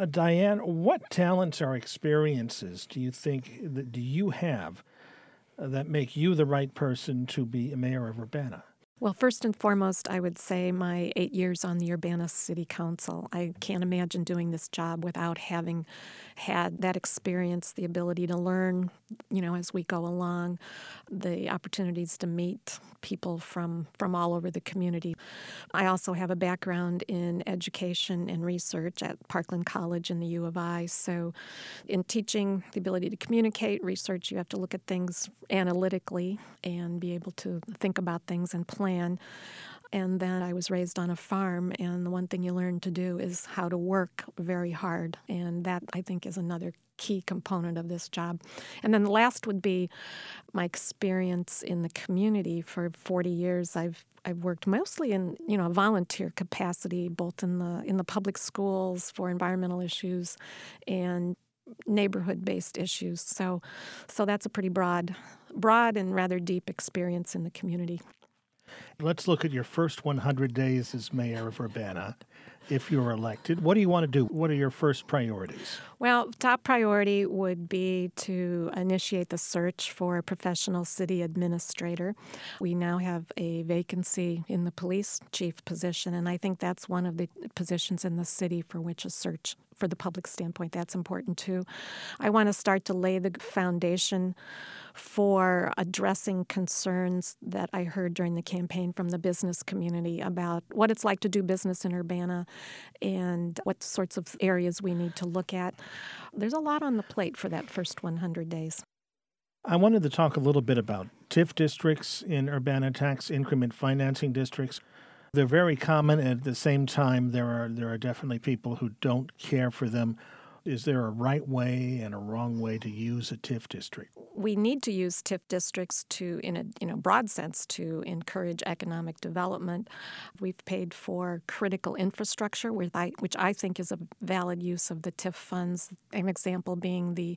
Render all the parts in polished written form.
Diane, what talents or experiences do you think that do you have that make you the right person to be a mayor of Urbana? Well, first and foremost, I would say my 8 years on the Urbana City Council. I can't imagine doing this job without having had that experience, the ability to learn, as we go along, the opportunities to meet people from all over the community. I also have a background in education and research at Parkland College and the U of I. So in teaching, the ability to communicate, research, you have to look at things analytically and be able to think about things and plan. And then I was raised on a farm, and the one thing you learn to do is how to work very hard. And that, I think, is another key component of this job. And then the last would be my experience in the community. For 40 years, I've worked mostly in a volunteer capacity, both in the public schools for environmental issues and neighborhood-based issues. So that's a pretty broad and rather deep experience in the community. Let's look at your first 100 days as mayor of Urbana. If you're elected, what do you want to do? What are your first priorities? Well, top priority would be to initiate the search for a professional city administrator. We now have a vacancy in the police chief position, and I think that's one of the positions in the city for which a search for the public standpoint, that's important too. I want to start to lay the foundation for addressing concerns that I heard during the campaign from the business community about what it's like to do business in Urbana and what sorts of areas we need to look at. There's a lot on the plate for that first 100 days. I wanted to talk a little bit about TIF districts in Urbana, tax increment financing districts. They're very common, and at the same time, there are definitely people who don't care for them. Is there a right way and a wrong way to use a TIF district? We need to use TIF districts in a broad sense to encourage economic development. We've paid for critical infrastructure, which I think is a valid use of the TIF funds. An example being the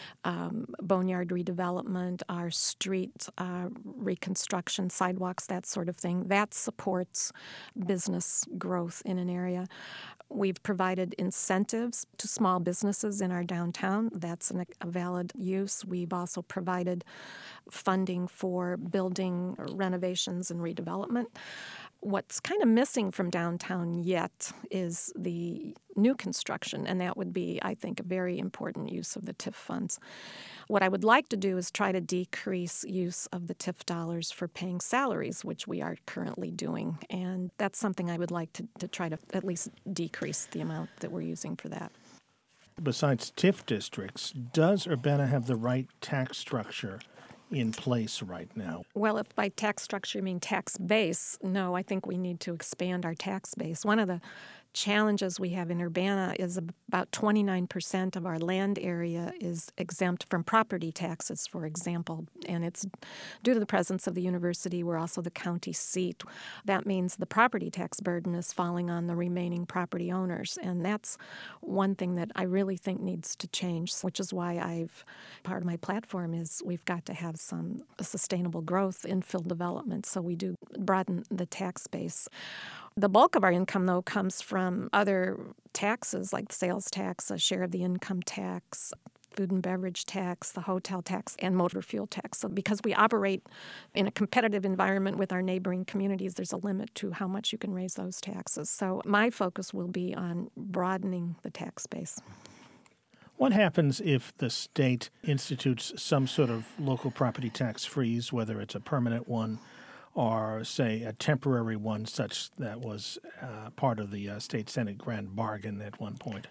boneyard redevelopment, our street reconstruction, sidewalks, that sort of thing. That supports business growth in an area. We've provided incentives to small businesses in our downtown. That's a valid use. We've also provided funding for building renovations and redevelopment. What's kind of missing from downtown yet is the new construction, and that would be, I think, a very important use of the TIF funds. What I would like to do is try to decrease use of the TIF dollars for paying salaries, which we are currently doing, and that's something I would like to try to at least decrease the amount that we're using for that. Besides TIF districts, does Urbana have the right tax structure in place right now? Well, if by tax structure you mean tax base, no, I think we need to expand our tax base. One of the challenges we have in Urbana is about 29% of our land area is exempt from property taxes, for example, and it's due to the presence of the university. We're also the county seat. That means the property tax burden is falling on the remaining property owners, and that's one thing that I really think needs to change, which is why part of my platform is we've got to have some sustainable growth, infill development, so we do broaden the tax base. The bulk of our income, though, comes from other taxes like sales tax, a share of the income tax, food and beverage tax, the hotel tax, and motor fuel tax. So because we operate in a competitive environment with our neighboring communities, there's a limit to how much you can raise those taxes. So my focus will be on broadening the tax base. What happens if the state institutes some sort of local property tax freeze, whether it's a permanent one or, say, a temporary one, such that was part of the State Senate grand bargain at one point?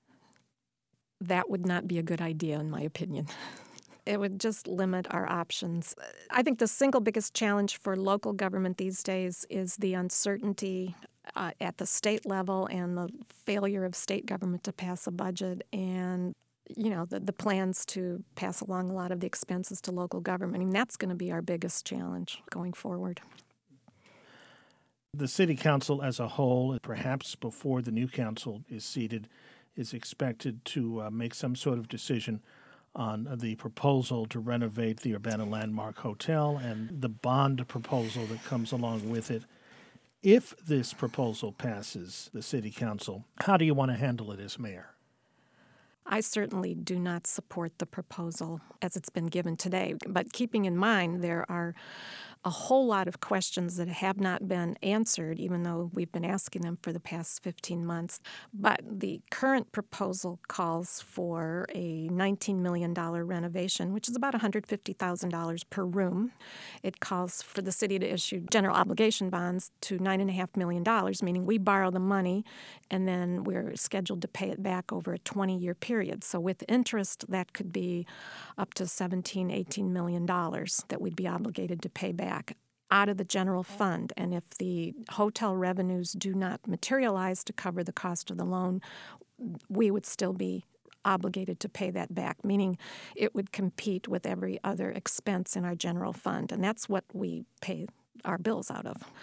That would not be a good idea, in my opinion. It would just limit our options. I think the single biggest challenge for local government these days is the uncertainty at the state level and the failure of state government to pass a budget and the plans to pass along a lot of the expenses to local government. I mean, that's going to be our biggest challenge going forward. The city council as a whole, perhaps before the new council is seated, is expected to make some sort of decision on the proposal to renovate the Urbana Landmark Hotel and the bond proposal that comes along with it. If this proposal passes the city council, how do you want to handle it as mayor? I certainly do not support the proposal as it's been given today, but keeping in mind there are a whole lot of questions that have not been answered, even though we've been asking them for the past 15 months. But the current proposal calls for a $19 million renovation, which is about $150,000 per room. It calls for the city to issue general obligation bonds to $9.5 million, meaning we borrow the money and then we're scheduled to pay it back over a 20-year period. So with interest, that could be up to $17, $18 million that we'd be obligated to pay back out of the general fund. And if the hotel revenues do not materialize to cover the cost of the loan, we would still be obligated to pay that back, meaning it would compete with every other expense in our general fund. And that's what we pay our bills out of.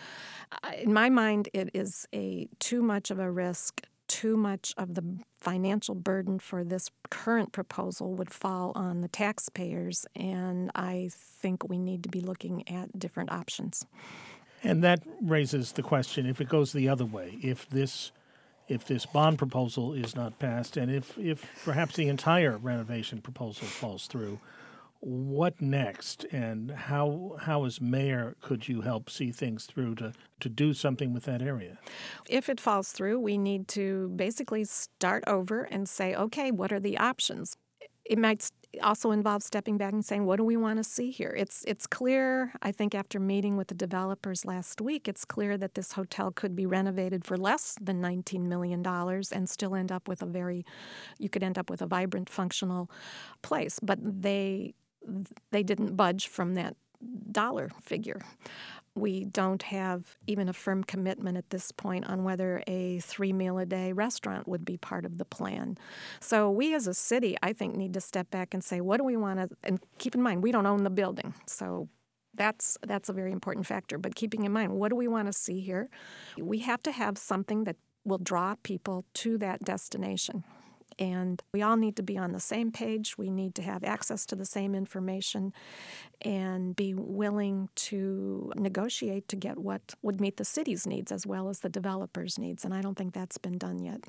In my mind, it is too much of a risk. Too much of the financial burden for this current proposal would fall on the taxpayers, and I think we need to be looking at different options. And that raises the question, if it goes the other way, if this bond proposal is not passed, and if perhaps the entire renovation proposal falls through, what next, and how as mayor could you help see things through to do something with that area? If it falls through, we need to basically start over and say, okay, what are the options? It might also involve stepping back and saying, what do we want to see here? It's clear, I think after meeting with the developers last week, it's clear that this hotel could be renovated for less than $19 million and still end up with you could end up with a vibrant, functional place. But they didn't budge from that dollar figure. We don't have even a firm commitment at this point on whether a 3-meal-a-day restaurant would be part of the plan. So we as a city, I think, need to step back and say, what do we want to, and keep in mind, we don't own the building. So that's a very important factor. But keeping in mind, what do we want to see here? We have to have something that will draw people to that destination. And we all need to be on the same page. We need to have access to the same information and be willing to negotiate to get what would meet the city's needs as well as the developer's needs. And I don't think that's been done yet.